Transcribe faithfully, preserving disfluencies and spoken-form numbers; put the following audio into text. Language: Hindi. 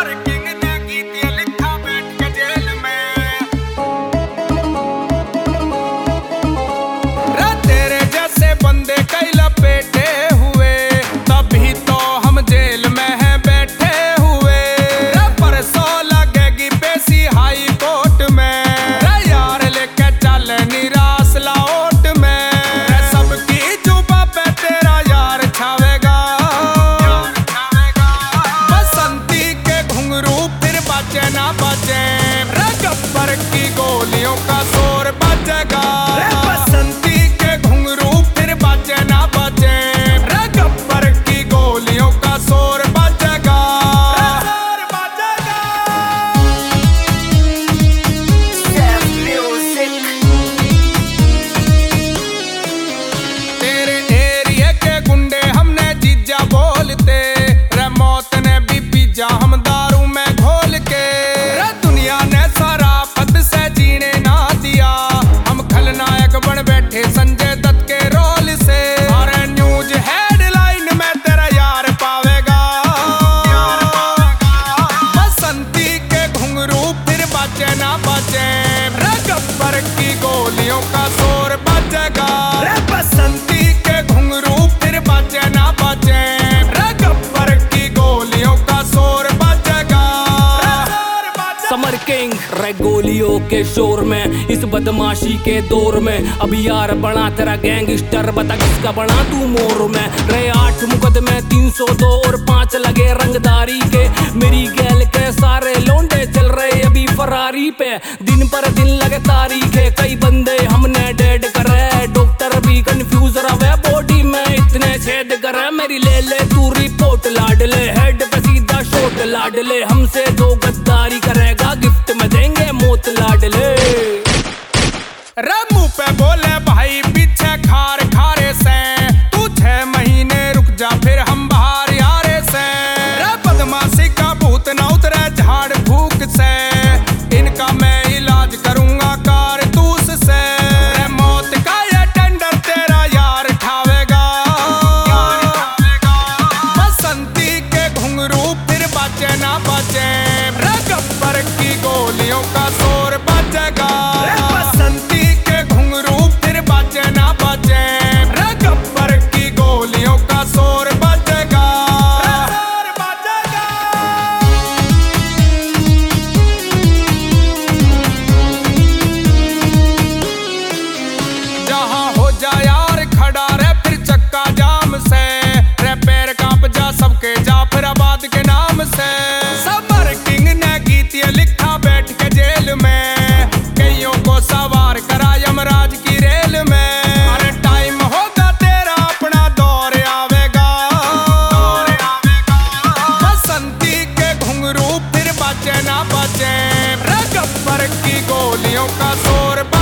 गोलियों के शोर में इस बदमाशी के दौर में अब यार बना तेरा गैंगस्टर, बता किसका बना तू मोर में। रे आठ मुकदमे तीन सौ दो और पांच लगे रंगदारी के, मेरी गैल के सारे लौंडे चल रहे अभी फरारी पे। दिन पर दिन लगे तारीख है, कई बंदे हमने डेड करे, डॉक्टर भी कंफ्यूज रहे बॉडी में इतने छेद करे। मेरी ले ले तू रिपोर्ट लाडले, हेड पे सीधा शॉट लाडले, हमसे जो गद्दारी करेगा गिफ्ट में देंगे मौत लाडले। रे मुंह पे बोले भाई पीछे खार खारे से, तू छह महीने रुक जा फिर हम बाहर यारे से। रे बदमाशी का भूत न उतरे झाड़ फूक से, इनका मैं इलाज करूंगा कारतूस से। रे मौत का ये टेंडर तेरा यार ठावेगा, बसंती के घुंघरू फिर बचे ना बचे। रे गब्बर की गोलियों का शोर बचेगा, सबके जाफराबाद के नाम से। समर किंग ने गीत ये लिखा बैठ के जेल में, कईयों को सवार करा यमराज की रेल में। अरे टाइम होगा तेरा अपना दौर आवेगा, बसंती के घुंघरू फिर बचे ना बचे। रे गब्बर की गोलियों का शोर